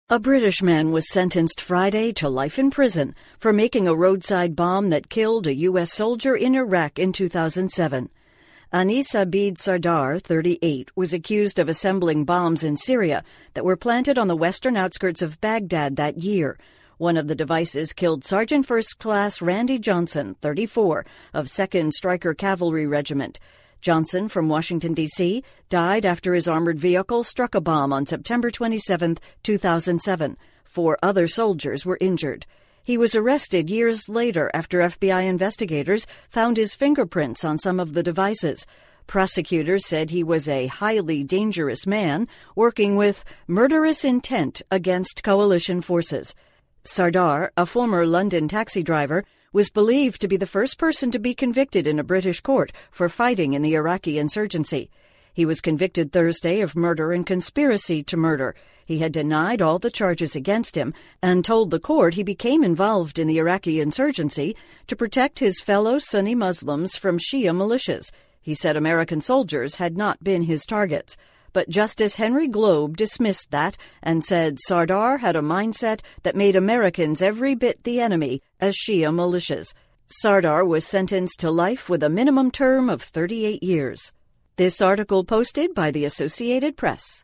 A British man was sentenced Friday to life in prison for making a roadside bomb that killed a U.S. soldier in Iraq in 2007. Anis Abid Sardar, 38, was accused of assembling bombs in Syria that were planted on the western outskirts of Baghdad that year. One of the devices killed Sergeant First Class Randy Johnson, 34, of 2nd Stryker Cavalry Regiment. Johnson, from Washington, D.C., died after his armored vehicle struck a bomb on September 27, 2007. 4 other soldiers were injured. He was arrested years later after FBI investigators found his fingerprints on some of the devices. Prosecutors said he was a highly dangerous man working with murderous intent against coalition forces. Sardar, a former London taxi driver, was believed to be the first person to be convicted in a British court for fighting in the Iraqi insurgency. He was convicted Thursday of murder and conspiracy to murder. He had denied all the charges against him and told the court he became involved in the Iraqi insurgency to protect his fellow Sunni Muslims from Shia militias. He said American soldiers had not been his targets. But Justice Henry Globe dismissed that and said Sardar had a mindset that made Americans every bit the enemy as Shia militias. Sardar was sentenced to life with a minimum term of 38 years. This article posted by the Associated Press.